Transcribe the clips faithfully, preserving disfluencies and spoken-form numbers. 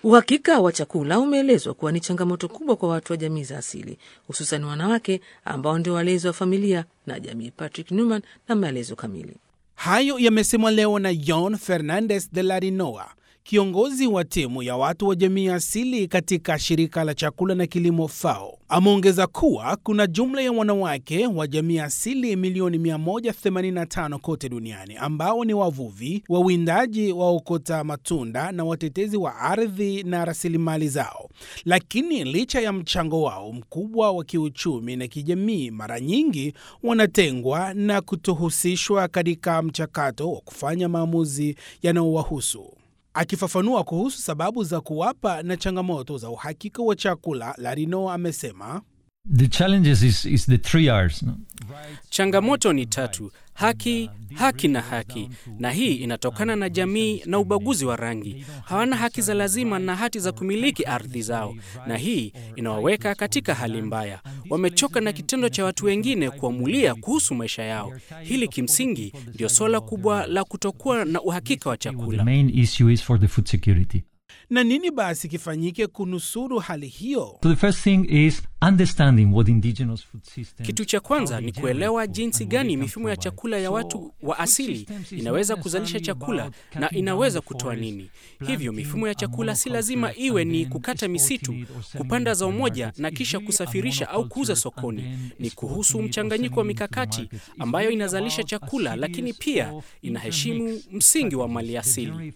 Uhakika wa chakula umeelezwa kuwa ni changamoto kubwa kwa watu wa jamii za asili, hususan wanawake ambao ndio walezi wa familia na jamii. Patrick Newman na maelezo kamili. Hayo yamesemwa leo na Jon Fernandez de la Rinoa, kiongozi wa timu ya watu wa jamii asili katika shirika la chakula na kilimo FAO. Ameongeza kuwa kuna jumla ya wanawake wa jamii asili milioni mia moja themanini na tano kote duniani ambao ni wavuvi, wawindaji, waokota matunda na watetezi wa ardhi na rasilimali zao. Lakini licha ya mchango wao mkubwa wa kiuchumi na kijamii, mara nyingi wanatengwa na kutohusishwa katika mchakato wa kufanya maamuzi yanayowahusu. Akifafanua kuhusu sababu za kuwapa na changamoto za uhakika wa chakula, la Rinoa amesema, The challenges is, is the three R's, no? Changamoto ni tatu: haki, haki na haki. Na hii inatokana na jamii na ubaguzi wa rangi. Hawana haki za lazima na hati za kumiliki ardhi zao, na hii inawaweka katika hali mbaya. Wamechoka na kitendo cha watu wengine kuamulia kuhusu maisha yao. Hili kimsingi ndio swala kubwa la kutokuwa na uhakika wa chakula. The main issue is for the food security. Na nini basi kifanyike kunusuru hali hiyo? So the first thing is understanding what indigenous food systems. Kitu cha kwanza ni kuelewa jinsi gani mifumo ya chakula ya watu wa asili inaweza kuzalisha chakula na inaweza kutoa nini. Hivyo mifumo ya chakula si lazima iwe ni kukata misitu, kupanda zao moja na kisha kusafirisha au kuuza sokoni. Ni kuhusu mchanganyiko wa mikakati ambayo inazalisha chakula lakini pia inaheshimu msingi wa mali asili.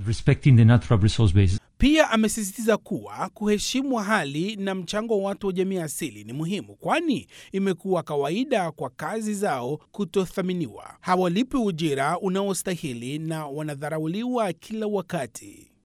Pia amesisitiza kuwa kuheshimu hali na mchango wa watu wa jamii asili ni muhimu, kwani imekuwa kawaida kwa kazi zao kutothaminiwa. Hawalipi ujira unaostahili na wanadharauliwa kila wakati.